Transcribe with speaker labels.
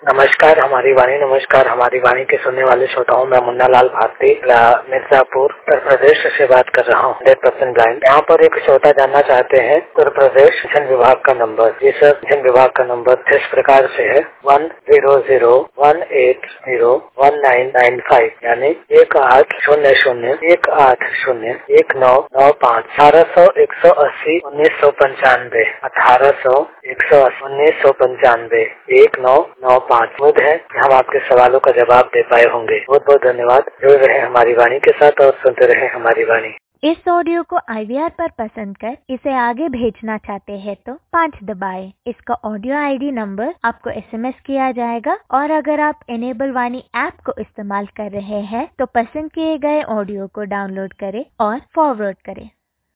Speaker 1: नमस्कार हमारी वाणी के सुनने वाले श्रोताओं, मैं मुन्ना लाल भारती मिर्जापुर उत्तर प्रदेश से बात कर रहा हूँ। 100% ब्लाइंड। यहाँ पर एक श्रोता जानना चाहते हैं उत्तर प्रदेश पेंशन विभाग का नंबर। जी सर, पेंशन विभाग का नंबर इस प्रकार से है 100180195 यानी 1800180199 1800 180 1995 1800 1995 उम्मीद है कि हम आपके सवालों का जवाब दे पाए होंगे। बहुत बहुत धन्यवाद। जुड़ रहे हमारी वाणी के साथ और सुनते रहे हमारी वाणी।
Speaker 2: इस ऑडियो को IVR पर पसंद कर इसे आगे भेजना चाहते हैं तो 5 दबाएं। इसका ऑडियो ID नंबर आपको SMS किया जाएगा और अगर आप इनेबल वाणी ऐप को इस्तेमाल कर रहे हैं तो पसंद किए गए ऑडियो को डाउनलोड करें और फॉरवर्ड करें।